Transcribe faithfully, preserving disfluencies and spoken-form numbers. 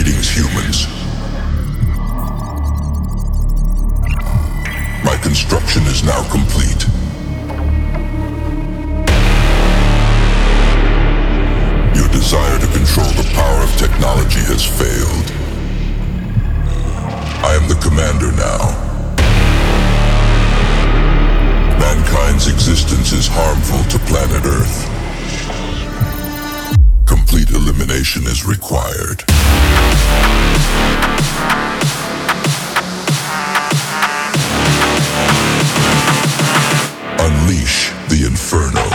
Greetings, humans. My construction is now complete. Your desire to control the power of technology has failed. I am the commander now. Mankind's existence is harmful to planet Earth. Complete elimination is required. Unleash the Inferno.